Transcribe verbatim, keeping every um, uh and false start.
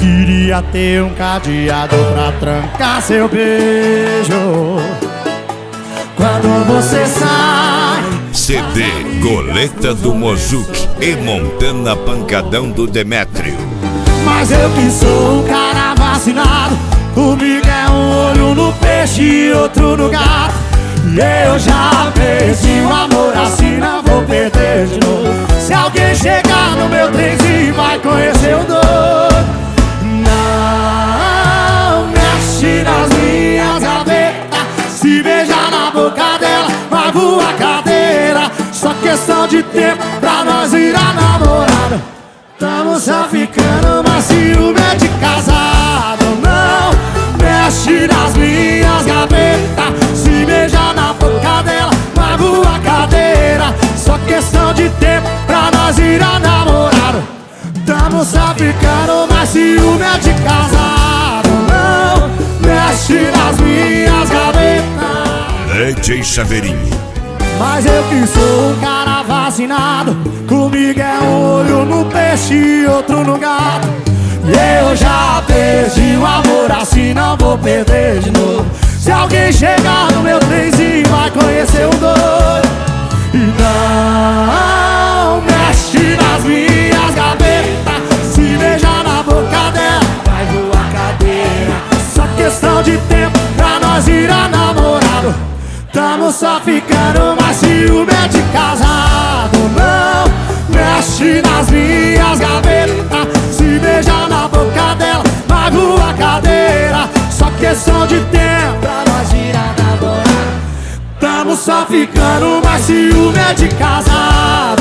Queria ter um cadeado pra trancar seu beijo quando você sai. C D Goleta do Mozuki e Montana Pancadão do Demétrio. Mas eu que sou um cara vacinado, comigo é um olho no peixe e outro no gato. E eu já perdi o amor, assim não vou perder de novo. Se alguém chegar no meu trenzinho vai conhecer o doido. Não mexe nas minhas gavetas, se beijar na boca dela magoa a cadeira. Só questão de tempo pra nós virar namorado. Tamo só ficando, mas ciúme é de casado. Não mexe nas minhas gavetas, se beijar na boca dela magoa a cadeira. Só questão de tempo pra nós virar namorado. Tamo só ficando, mas ciúme é de casado. Não mexe nas minhas gavetas. D J Chaveirinho. Mas eu que sou um cara vacinado, comigo é um olho no peixe e outro no gato. E eu já perdi o amor, assim não vou perder de novo. Se alguém chegar no meu trenzinho vai conhecer o doido. E não mexe nas minhas gavetas, se beijar na boca dela vai voar cadeira. Só questão de tempo pra nós virar namorado. Tamo só ficando, mas ciúme é de casado. Não mexe nas minhas gavetas, se beijar na boca dela magoa a cadeira. Só questão de tempo pra nós virar namorado. Tamo só ficando, mas ciúme é de casado.